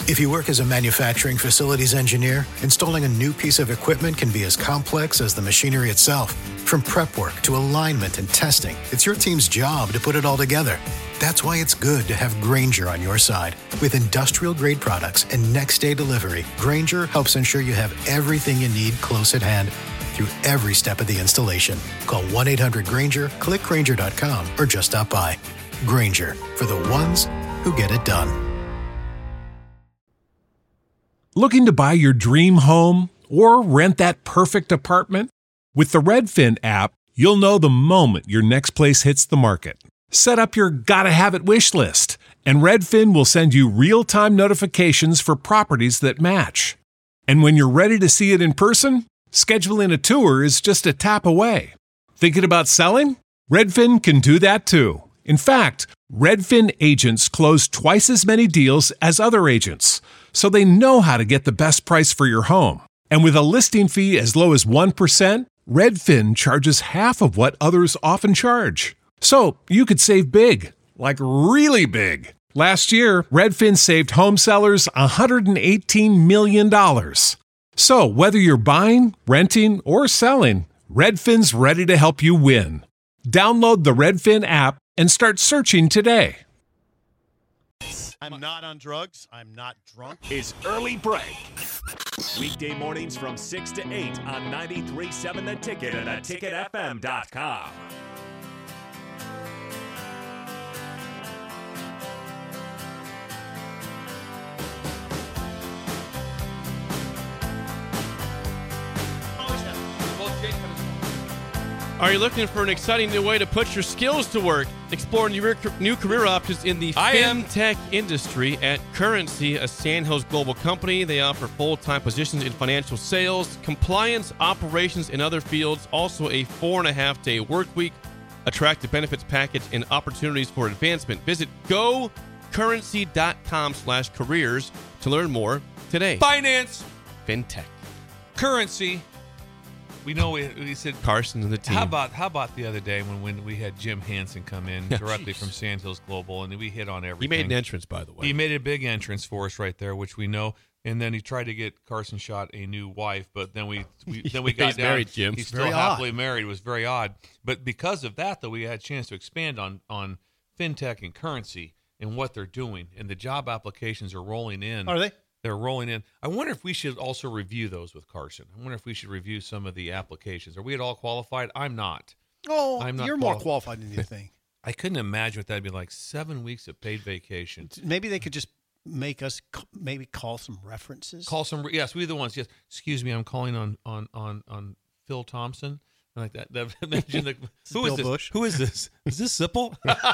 If you work as a manufacturing facilities engineer, installing a new piece of equipment can be as complex as the machinery itself. From prep work to alignment and testing, it's your team's job to put it all together. That's why it's good to have Grainger on your side. With industrial-grade products and next-day delivery, Grainger helps ensure you have everything you need close at hand through every step of the installation. Call 1-800-GRAINGER, click Grainger.com, or just stop by. Grainger, for the ones who get it done. Looking to buy your dream home or rent that perfect apartment? With the Redfin app, you'll know the moment your next place hits the market. Set up your gotta-have-it wish list, and Redfin will send you real-time notifications for properties that match. And when you're ready to see it in person, scheduling a tour is just a tap away. Thinking about selling? Redfin can do that too. In fact, Redfin agents close twice as many deals as other agents, so they know how to get the best price for your home. And with a listing fee as low as 1%, Redfin charges half of what others often charge. So you could save big, like really big. Last year, Redfin saved home sellers $118 million. So whether you're buying, renting, or selling, Redfin's ready to help you win. Download the Redfin app and start searching today. I'm not on drugs. I'm not drunk. Is Early Break. Weekday mornings from 6 to 8 on 93.7 The Ticket and theticketfm.com. Are you looking for an exciting new way to put your skills to work? Explore new career options in the fintech industry at Currency, a Sandhills global company. They offer full-time positions in financial sales, compliance, operations, and other fields. Also a 4.5-day work week, attractive benefits package, and opportunities for advancement. Visit gocurrency.com/careers to learn more today. Finance. Fintech. Currency. We know we said Carson and the team. How about the other day when we had Jim Hansen come in directly from Sandhills Global, and we hit on everything. He made an entrance, by the way. He made a big entrance for us right there, which we know. And then he tried to get Carson Schott a new wife, but then we got He's down. married, Jim. He's still happily married. It was very odd. But because of that, though, we had a chance to expand on fintech and currency and what they're doing. And the job applications are rolling in. Are they? They're rolling in. I wonder if we should also review those with Carson. I wonder if we should review some of the applications. Are we at all qualified? I'm not. Oh, I'm not you're more qualified than you think. I couldn't imagine what that'd be like. 7 weeks of paid vacation. Maybe they could just make us maybe call some references. Call some. Yes, we're the ones. Yes. Excuse me, I'm calling on Phil Thompson. Like that. Imagine who is this? Bush. Who is this? Is this Sipple?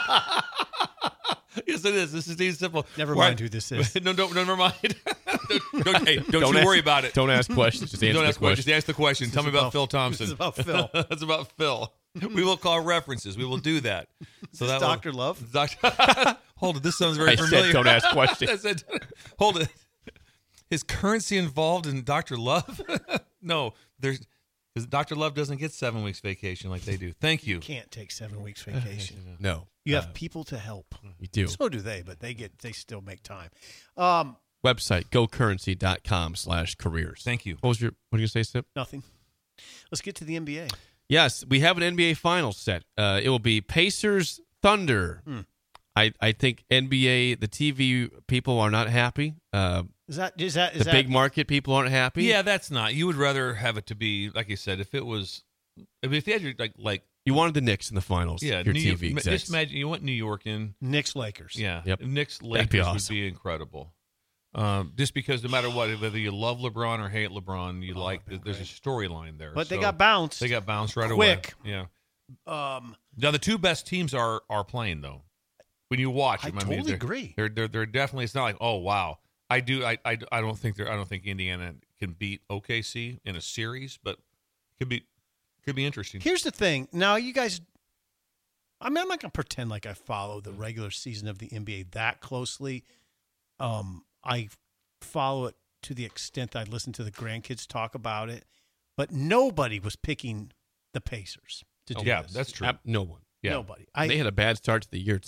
Yes, it is. This is Steve Sipple. Never mind who this is. No, never mind. Don't you worry about it. Don't ask questions. Just answer don't the ask questions. Ask the question. Tell me about Phil Thompson. This is about Phil. That's about Phil. We will call references. We will do that. So that Dr. Love? Hold it. This sounds very familiar. I said don't ask questions. I said, hold it. Is currency involved in Dr. Love? No. Because Dr. Love doesn't get 7 weeks vacation like they do. Thank you. You can't take 7 weeks vacation. No. You have people to help. You do. So do they, but they still make time. Website, gocurrency.com/careers. Thank you. What are you going to say, Sip? Nothing. Let's get to the NBA. Yes, we have an NBA Finals set. It will be Pacers Thunder. I think NBA, the TV people are not happy. Is that big market people aren't happy? Yeah, that's not. You would rather have it to be, like you said, if it was, if they had your, like you wanted the Knicks in the finals. Yeah, your New TV York, execs. just imagine you want New York in. Knicks Lakers. Yeah. Yep. Knicks That'd Lakers be awesome. would be incredible. Just because no matter what, whether you love LeBron or hate LeBron, there's a storyline there. But they got bounced. They got bounced right quick. away. Yeah. Now the two best teams are playing though. When you watch, I totally agree. They're definitely. It's not like, oh wow. I don't think Indiana can beat OKC in a series, but could be interesting. Here's the thing. Now you guys, I'm not going to pretend like I follow the regular season of the NBA that closely. I follow it to the extent that I listen to the grandkids talk about it, but nobody was picking the Pacers to do this. That's true. No one. Yeah. Nobody. They had a bad start to the year too.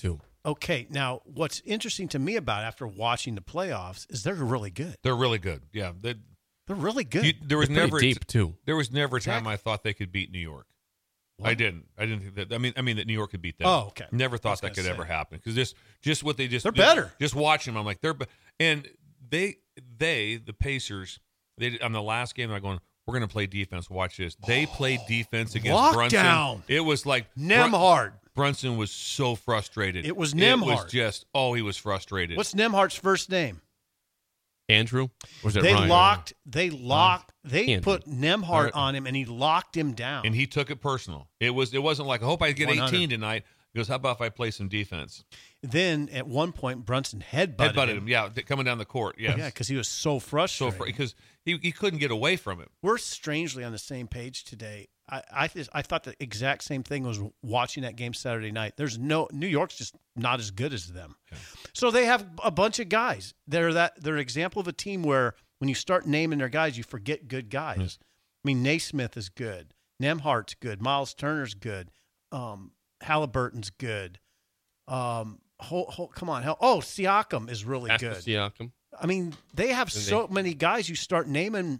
Okay, now what's interesting to me about it after watching the playoffs is they're really good. They're really good. Yeah, They're really good. there was They're pretty never deep, too. There was never a time Exactly. I thought they could beat New York. What? I didn't think that. I mean that New York could beat them. Oh, okay. Never I thought was that could gonna ever say. happen because just what they They're better. Just watching them, I'm like and the Pacers. They on the last game, they're going, we're going to play defense. Watch this. They played defense against Brunson. Lockdown. It was like Nembhard. Brunson was so frustrated. It was It Nembhard. was just he was frustrated. What's Nembhard's first name? Andrew? Or was it They Ryan? locked. They Andrew. put Nembhard Right. on him, and he locked him down. And he took it personal. It wasn't like, I hope I get 100. 18 tonight. He goes, how about if I play some defense? Then at one point, Brunson headbutted him. Yeah, coming down the court. Yes. Yeah, because he was so frustrated. because he couldn't get away from it. We're strangely on the same page today. I thought the exact same thing was watching that game Saturday night. New York's just not as good as them. Okay. So they have a bunch of guys. They're an example of a team where when you start naming their guys, you forget good guys. Yes. I mean, Naismith is good. Nembhard's good. Miles Turner's good. Halliburton's good. Come on. Siakam is really Pascal good. Siakam. I mean, they have so many guys. You start naming,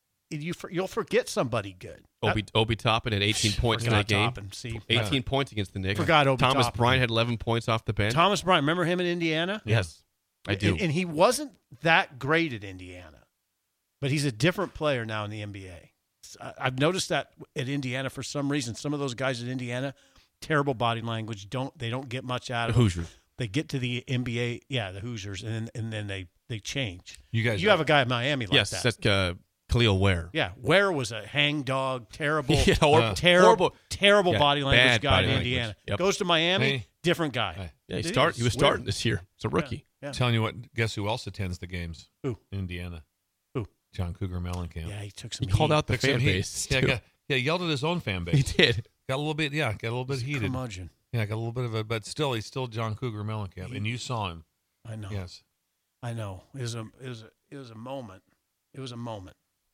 you'll forget somebody good. Obi Toppin had 18 points in Forgot that game. Toppin, see. 18 points against the Knicks. Forgot Obi Thomas Toppin. Bryant had 11 points off the bench. Thomas Bryant, remember him in Indiana? Yes, I do. And he wasn't that great at Indiana, but he's a different player now in the NBA. I've noticed that at Indiana for some reason. Some of those guys at Indiana, terrible body language. They don't get much out The of them. Hoosiers. They get to the NBA, the Hoosiers, and then they change. You guys, You have a guy at Miami like Yes, that. that's Khalil Ware. Yeah, Ware was a hang dog, terrible, Yeah, horrible terrible body language bad guy body in language. Indiana. Yep. Goes to Miami, Hey. different guy. Hey. Yeah, It he was is starting weird. this year. It's a rookie. Yeah. telling you what, guess who else attends the games? Who? Indiana. Who? John Cougar Mellencamp. Yeah, he took some He called heat. out the Took some fan heat. base. Yeah, too. yelled at his own fan He base. did. Got a little bit He's a heated. curmudgeon. Yeah, got a little bit of but still, he's still John Cougar Mellencamp, and you saw him. I know. Yes. I know. It was a moment. It was a moment.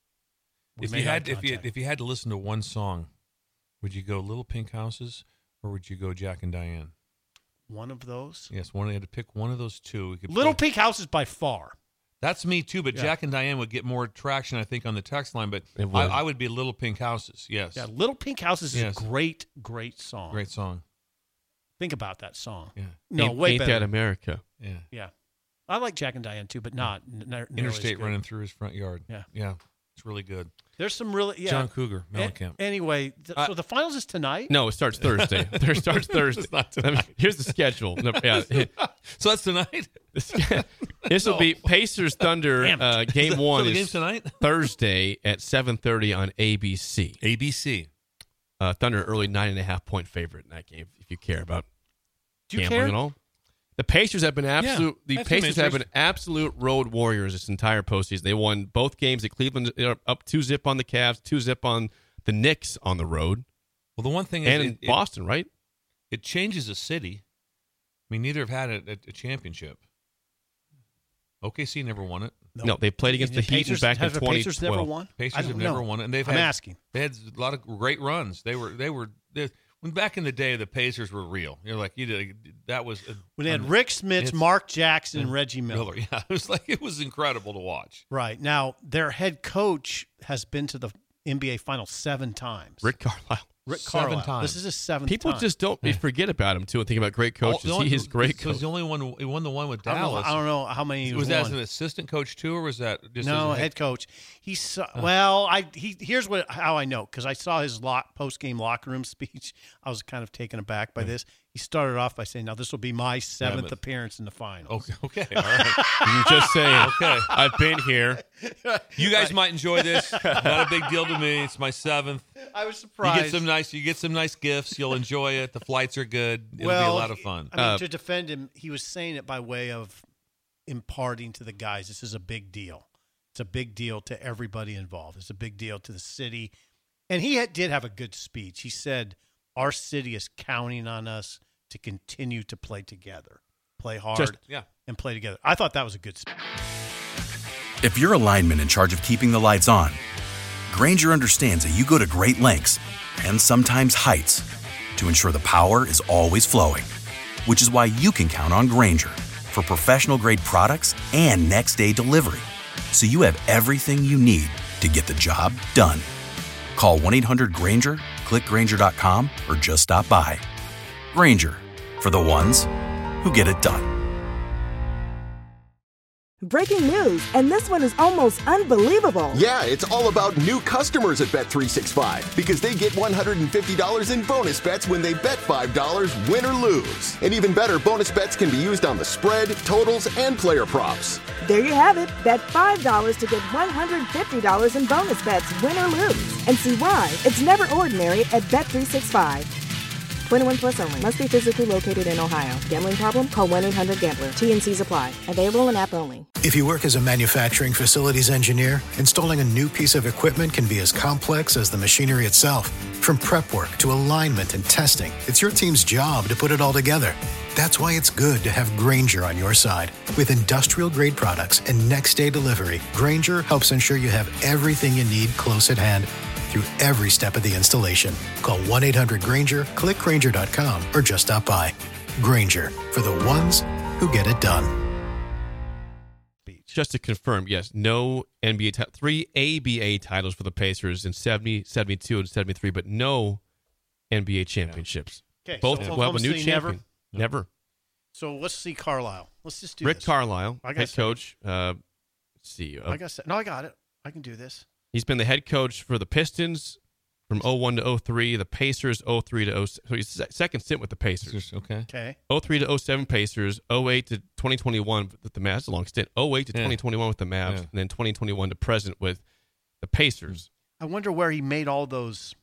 We If made you eye had contact. if you had to listen to one song, would you go Little Pink Houses or would you go Jack and Diane? One of those. Yes, one. You had to pick one of those two. We could Little play- Pink House is by far. That's me too, but Yeah. Jack and Diane would get more traction, I think, on the text line. But It would. I would be Little Pink Houses. Yes. Yeah, Little Pink Houses is Yes. a great, great song. Great song. Think about that song. Yeah. No, way Ain't better. that America? Yeah. Yeah. I like Jack and Diane too, but not nearly as Interstate good. running through his front yard. Yeah. Yeah. It's really good. There's some really John Cougar Mellencamp. Anyway, so the finals is tonight. No, it starts Thursday. It starts Thursday. It's not tonight. Here's the schedule. No, yeah. So that's tonight. This will be Pacers Thunder Damn game one So the is game's tonight. Thursday at 7:30 on ABC. ABC. Thunder early 9.5-point favorite in that game. If you care about Do you gambling care? at all, the Pacers have been absolute. I The have some Pacers have been interest. absolute road warriors this entire postseason. They won both games at Cleveland, up 2-0 on the Cavs, 2-0 on the Knicks on the road, Well, the one thing and is in Boston, right? it changes a city. I mean, neither have had a championship. OKC never won it. No, they played against the Heat Pacers, back in have the 2012. Pacers never won? I Pacers don't have never know. won it, and they've I'm had asking. They had a lot of great runs. When back in the day, the Pacers were real. You're like that was When they had Rick Smits, Mark Jackson, and Reggie Miller. Yeah, it was incredible to watch. Right. Now, their head coach has been to the NBA Finals 7 times. Rick Carlisle. Rick 7 Carlisle. times. This is his 7th People time. just don't they forget about him too and think about great coaches. He is great So he's coach. the only one. He won the one with I don't know- Dallas. I don't know how many he Was that as won. an assistant coach too, or was that just No, as a head coach. He's well. Here's how I know, because I saw his post game locker room speech. I was kind of taken aback by this. He started off by saying, "Now this will be my 7th appearance in the finals." Okay, all right. You just saying. Okay. I've been here. You guys might enjoy this. Not a big deal to me. It's my 7th. I was You surprised. get some nice gifts. You'll enjoy it. The flights are good. It'll be a lot of fun. I mean, to defend him, he was saying it by way of imparting to the guys, this is a big deal. It's a big deal to everybody involved. It's a big deal to the city. And he did have a good speech. He said, our city is counting on us to continue to play together, play hard, and play together. I thought that was a good speech. If you're a lineman in charge of keeping the lights on, Grainger understands that you go to great lengths and sometimes heights to ensure the power is always flowing. which is why you can count on Grainger for professional-grade products and next-day delivery, so you have everything you need to get the job done. Call 1-800-GRAINGER, click Grainger.com, or just stop by. Grainger, for the ones who get it done. Breaking news, and this one is almost unbelievable. Yeah, it's all about new customers at Bet365 because they get $150 in bonus bets when they bet $5, win or lose. And even better, bonus bets can be used on the spread, totals, and player props. There you have it. Bet $5 to get $150 in bonus bets, win or lose. And see why it's never ordinary at Bet365. 21 plus only. Must be physically located in Ohio. Gambling problem? Call 1-800-GAMBLER. T&Cs apply. Available in app only. If you work as a manufacturing facilities engineer, installing a new piece of equipment can be as complex as the machinery itself. From prep work to alignment and testing, it's your team's job to put it all together. That's why it's good to have Grainger on your side. With industrial-grade products and next-day delivery, Grainger helps ensure you have everything you need close at hand through every step of the installation. Call 1-800-GRAINGER, click Grainger.com, or just stop by. Grainger, for the ones who get it done. Just to confirm, yes, no NBA, 3 ABA titles for the Pacers in 70, 72, and 73, but no NBA championships. Okay, Both so will have a new Oklahoma City champion. Never. So let's see Carlisle. Let's just do Rick this. Carlisle, I got head seven. coach. Let's see. I got it. I can do this. He's been the head coach for the Pistons from 01 to 03, the Pacers 03 to 07. So he's second stint with the Pacers. Okay. 03 to 07 Pacers, 08 to 2021 with the Mavs. That's a long stint. 08 to 2021 with the Mavs, and then 2021 to present with the Pacers. I wonder where he made all those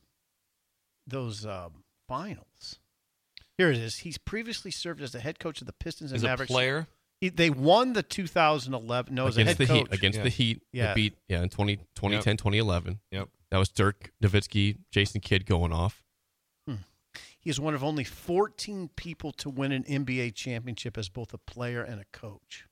finals. Here it is. He's previously served as the head coach of the Pistons and As Mavericks. a player? They won the 2011. No, as a head the coach. Heat, against the Heat. Yeah. They beat in 2010, 2011. Yep. That was Dirk Nowitzki, Jason Kidd going off. He is one of only 14 people to win an NBA championship as both a player and a coach.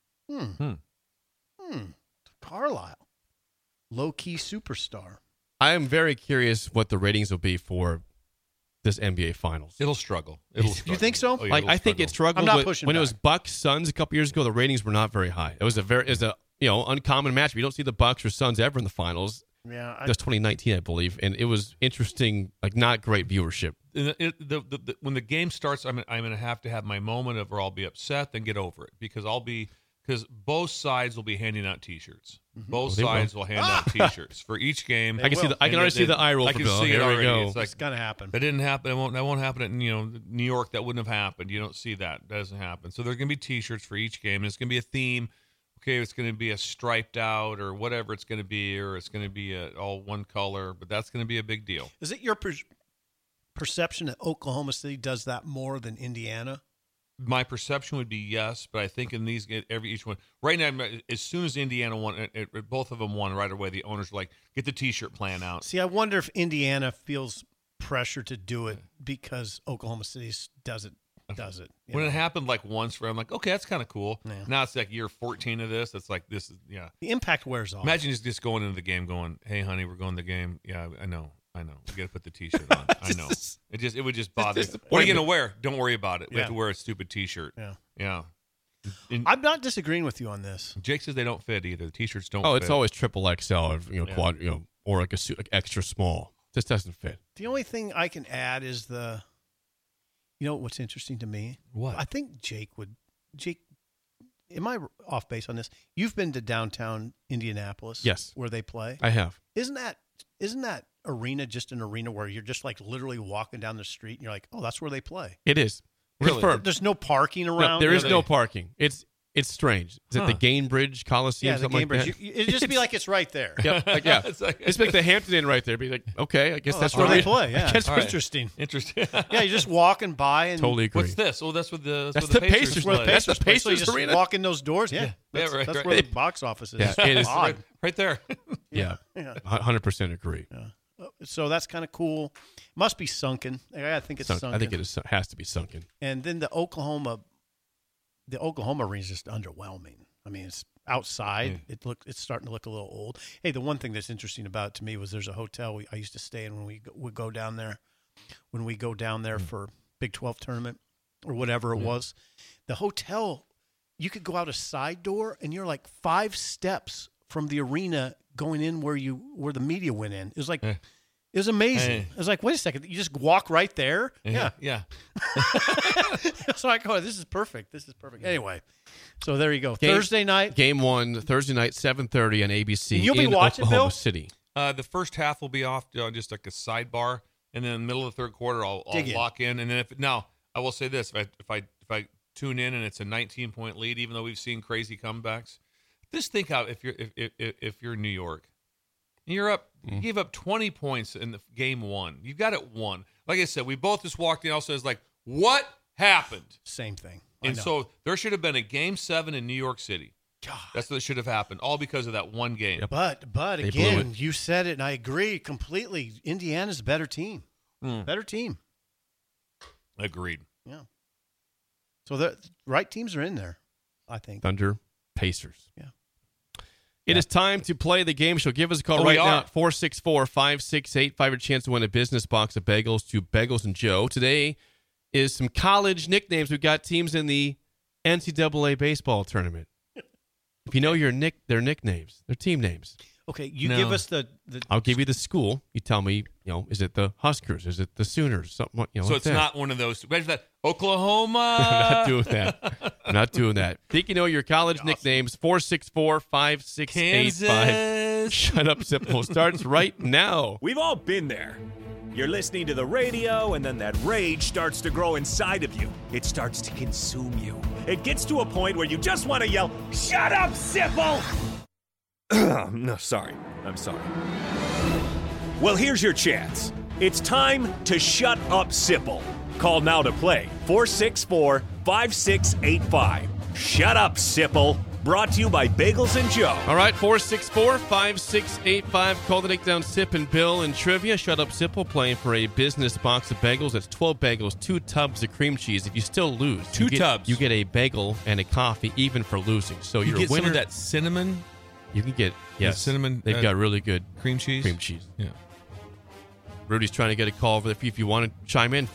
Carlisle. Low-key superstar. I am very curious what the ratings will be for this NBA Finals. It'll struggle. It'll You think so? Oh, yeah, Like it'll I think struggle. it struggled I'm not with- pushing when it back. was Bucks Suns a couple years ago. The ratings were not very high. It was a uncommon match. You don't see the Bucks or Suns ever in the finals. Yeah. That's 2019, I believe, and it was interesting. Like not great viewership. When the game starts, I'm going to have my moment of where I'll be upset, then get over it because both sides will be handing out T-shirts. Both They will. sides will hand out T-shirts for each game. I can see. I can already see the eye roll. I for can Bill. see it Here we already. go. It's like It's going to happen. that didn't happen. That won't happen at New York. That wouldn't have happened. You don't see that. That doesn't happen. So there's going to be T-shirts for each game, and it's going to be a theme. Okay, it's going to be a striped out or whatever it's going to be, or it's going to be all one color. But that's going to be a big deal. Is it your perception that Oklahoma City does that more than Indiana? My perception would be yes, but I think in these each one right now, as soon as Indiana won, both of them won right away. The owners were like, get the T-shirt plan out. See, I wonder if Indiana feels pressure to do it because Oklahoma City does it. you When know? it happened like once, where I'm like, okay, that's kind of cool. Yeah. Now it's like year 14 of this. It's like this is The impact wears off. Imagine just going into the game, going, "Hey, honey, we're going to the game." Yeah, I know. We got to put the T-shirt on. I know. It would just bother. What are you going to wear? Don't worry about it. We have to wear a stupid T-shirt. Yeah. And I'm not disagreeing with you on this. Jake says they don't fit either. The T-shirts don't. Oh, fit. it's always triple XL, or, quad, or like a suit, like extra small. This doesn't fit. The only thing I can add is what's interesting to me? What? I think Jake, am I off base on this? You've been to downtown Indianapolis. Yes. Where they play. I have. Isn't that arena just an arena where you're just like literally walking down the street and you're like, oh, that's where they play? It is. Really? Confirmed. There's no parking No, around. there is Are no they- parking. It's strange. Is it the Gainbridge Coliseum? Yeah, the something Game Bridge. like that? It'd just be like it's right there. Yep, It's like- it's like the Hampton Inn right there. Be like, okay, I guess Oh, that's where they we- play. Yeah, I guess All right. interesting. Interesting. Yeah, you're just walking by and Totally agree. What's this? Oh, that's what the That's where the Pacers play. play. That's the play. So you Pacers just arena. walk in those doors. Yeah, that's, right, that's right. where the box office is. Yeah, it is. Odd. right there. Yeah, Yeah. 100% agree. So that's kind of cool. Must be sunken. I think it's sunken. I think it has to be sunken. And then the Oklahoma arena is just underwhelming. I mean, it's outside. It's starting to look a little old. Hey, the one thing that's interesting about it to me was there's a hotel I used to stay in when we would go down there. When we go down there for Big 12 tournament, or whatever it was. The hotel, you could go out a side door, and you're like 5 steps from the arena going in where the media went in. It was like, it was amazing. I was like, wait a second, you just walk right there? Yeah. So I go, this is perfect. Anyway, so there you go. Thursday night. Game 1, Thursday night, 7:30 on ABC. And you'll be watching, Oklahoma Bill? City. The first half will be off, just like a sidebar, and then in the middle of the third quarter, I'll lock in. And then now I will say this: if I tune in and it's a 19-point lead, even though we've seen crazy comebacks, just think out if you're New York, and you're up, you gave up 20 points in the game 1. You got it won. Like I said, we both just walked in. Also, it's like, what happened? Same thing. And so there should have been a game 7 in New York City. God. That's what should have happened, all because of that one game. Yep. But again, you said it, and I agree completely. Indiana's a better team. Better team. Agreed. Yeah. So the right teams are in there, I think. Thunder, Pacers. Yeah. It is time to play the game show. Give us a call now, 464-5685. A chance to win a business box of bagels to Bagels and Joe. Today is some college nicknames. We've got teams in the NCAA baseball tournament. If you know their nicknames, their team names. Okay, give us the. I'll give you the school. You tell me, is it the Huskers? Is it the Sooners? Something, so like it's that. not one of those. Ready for that? Oklahoma. I'm not doing that. I'm not doing that. Think you know your college nicknames, 464-5685. Kansas. Shut up, Sipple. Starts right now. We've all been there. You're listening to the radio, and then that rage starts to grow inside of you. It starts to consume you. It gets to a point where you just want to yell, "Shut up, Sipple!" No, sorry. I'm sorry. Well, here's your chance. It's time to shut up, Sipple. Call now to play. 464-5685. Shut up, Sipple. Brought to you by Bagels and Joe. All right, 464-5685. Call the Nick Down Sip and Bill and Trivia. Shut up, Sipple. Playing for a business box of bagels. That's 12 bagels, 2 tubs of cream cheese. If you still lose, Two tubs. You get a bagel and a coffee, even for losing. So you you're get a winner. some of that cinnamon. You can get cinnamon. They've got really good cream cheese. Yeah. Rudy's trying to get a call over there. If you want to chime in,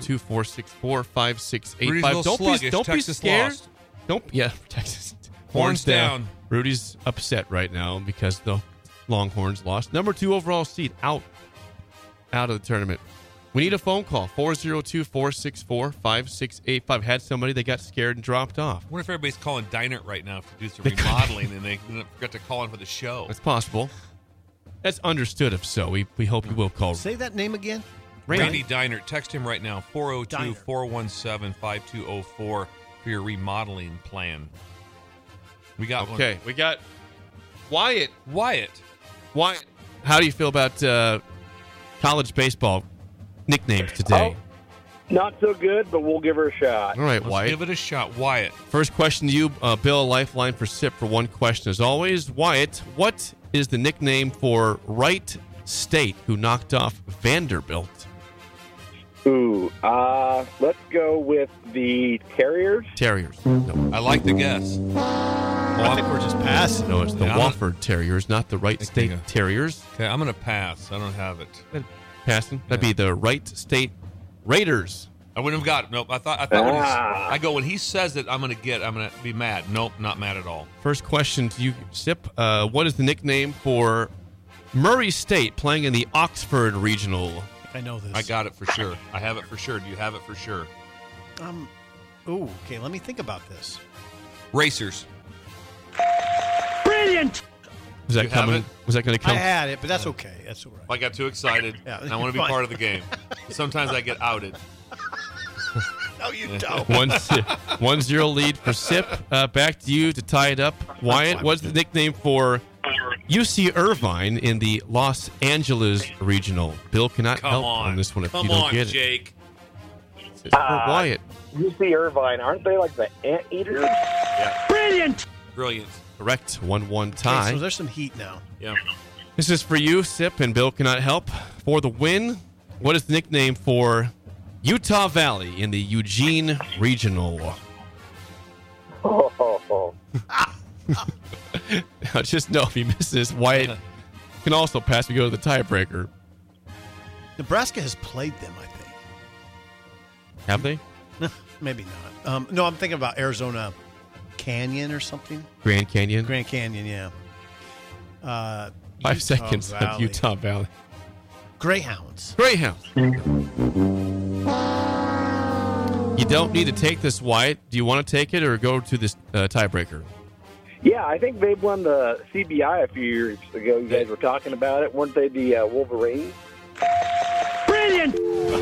402-464-5685. Don't be scared. Lost. Texas. Horns down. Rudy's upset right now because the Longhorns lost. Number 2 overall seed out of the tournament. We need a phone call, 402-464-5685. Had somebody that got scared and dropped off. I wonder if everybody's calling Dinert right now to do some remodeling and they forgot to call in for the show. It's possible. That's understood if so. We hope you will call. Say that name again. Randy Dinert. Text him right now, 402-417-5204 for your remodeling plan. We got one. Okay, we got Wyatt. Wyatt. How do you feel about college baseball nicknames today? Oh, not so good, but we'll give her a shot. All right, Let's Wyatt. give it a shot. Wyatt. First question to you, Bill, a lifeline for SIP for one question as always. Wyatt, what is the nickname for Wright State, who knocked off Vanderbilt? Ooh, let's go with the Terriers. No. I like the guess. I think we're just passing. No, it's the Wofford Terriers, not the Wright State Terriers. Okay, I'm going to pass. I don't have it. Passing? That'd be the Wright State Raiders. I wouldn't have got it. Nope. I thought when he says it, I'm going to be mad. Nope, not mad at all. First question to you, Sip. What is the nickname for Murray State playing in the Oxford Regional? I know this. I got it for sure. I have it for sure. Do you have it for sure? Okay, let me think about this. Racers. Brilliant! Was that coming? Was that going to come? I had it, but that's okay. That's all right. I got too excited. Yeah, and I want to be part of the game. Sometimes I get outed. No, you don't. 1-0 lead for Sip. Back to you to tie it up. Wyatt, what's the nickname for UC Irvine in the Los Angeles Regional? Bill cannot help on this one if you don't get it. Jake. It's for Wyatt. UC Irvine, aren't they like the anteaters? Yeah. Brilliant! Correct. 1-1 tie. Okay, so there's some heat now. Yeah. This is for you, Sip, and Bill cannot help. For the win, what is the nickname for Utah Valley in the Eugene Regional? Oh. Now, just know if he misses, Wyatt can also pass. We go to the tiebreaker. Nebraska has played them, I think. Have they? Maybe not. No, I'm thinking about Arizona Canyon or something. Grand Canyon. Grand Canyon, yeah. 5 seconds of Utah Valley. Greyhounds. You don't need to take this, Wyatt. Do you want to take it or go to this tiebreaker? Yeah, I think they won the CBI a few years ago. You guys were talking about it. Weren't they the Wolverines? Brilliant!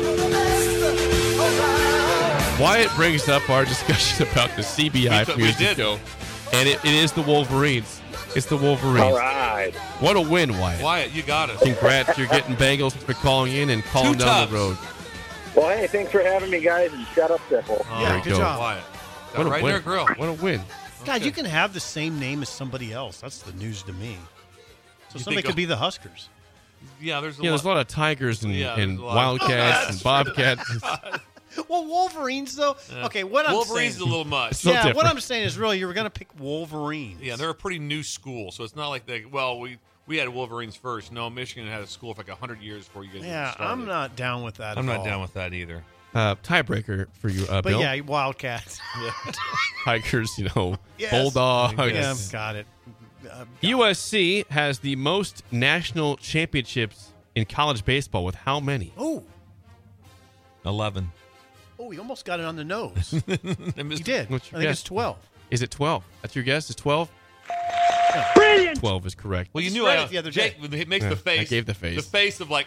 Wyatt brings up our discussion about the CBI from years ago, and it is the Wolverines. It's the Wolverines. All right. What a win, Wyatt. Wyatt, you got it. Congrats. You're getting Bengals for calling in and calling down the road. Well, hey, thanks for having me, guys, and shut up, Sipple. Yeah, good job. Wyatt. What a right win. there, grill. What a win. God, you can have the same name as somebody else. That's the news to me. So somebody could be the Huskers. Yeah, there's a lot of tigers and wildcats and bobcats. Well, Wolverines, though. Yeah. Okay, what I'm saying. Wolverines is a little much. Yeah, what I'm saying is really you were going to pick Wolverines. Yeah, they're a pretty new school, so it's not like we had Wolverines first. No, Michigan had a school for like 100 years before you guys started. I'm not down with that I'm at not all. down with that either. Tiebreaker for you, But Bill. yeah, Wildcats. Tigers, Yes. Bulldogs. Yeah, got it. USC has the most national championships in college baseball with how many? Oh. 11. Oh, he almost got it on the nose. He did. What's I your think guess? it's 12. Is it 12? That's your guess? Is 12? Brilliant! 12 is correct. Well, you knew read I it the other day. Jake makes the face. I gave the face. The face of like,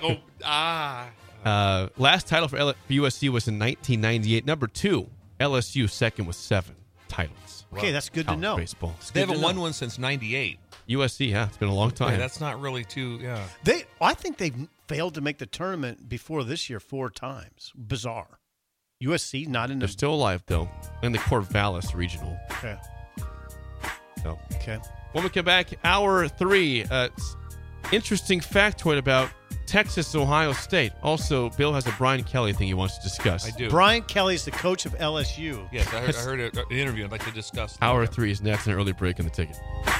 Last title for USC was in 1998. Number 2, LSU second with 7 titles. Okay, that's good to College know. baseball. They haven't won one since 98. USC, yeah. It's been a long time. Yeah, that's not really too, I think they've failed to make the tournament before this year 4 times. Bizarre. USC not in the... They're still alive, though, in the Corvallis Regional. Okay. So. Okay. When we come back, hour 3, interesting factoid about Texas, Ohio State. Also, Bill has a Brian Kelly thing he wants to discuss. I do. Brian Kelly's the coach of LSU. Yes, I heard an interview. I'd like to discuss that. Hour 3 is next, an early break in the ticket.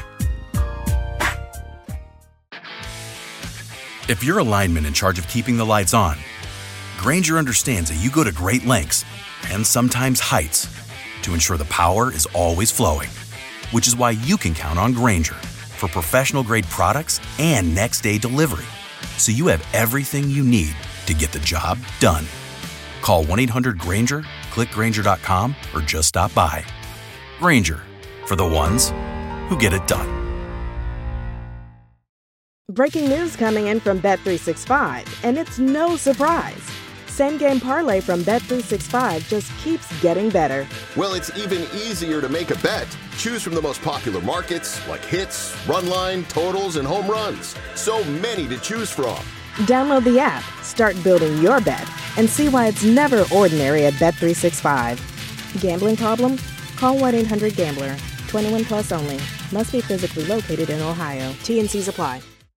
If you're a lineman in charge of keeping the lights on, Grainger understands that you go to great lengths and sometimes heights to ensure the power is always flowing, which is why you can count on Grainger for professional-grade products and next-day delivery, so you have everything you need to get the job done. Call 1-800-GRAINGER, click Grainger.com, or just stop by. Grainger, for the ones who get it done. Breaking news coming in from Bet365, and it's no surprise. Same Game Parlay from Bet365 just keeps getting better. Well, it's even easier to make a bet. Choose from the most popular markets like hits, run line, totals, and home runs. So many to choose from. Download the app, start building your bet, and see why it's never ordinary at Bet365. Gambling problem? Call 1-800-GAMBLER. 21 plus only. Must be physically located in Ohio. T&Cs apply.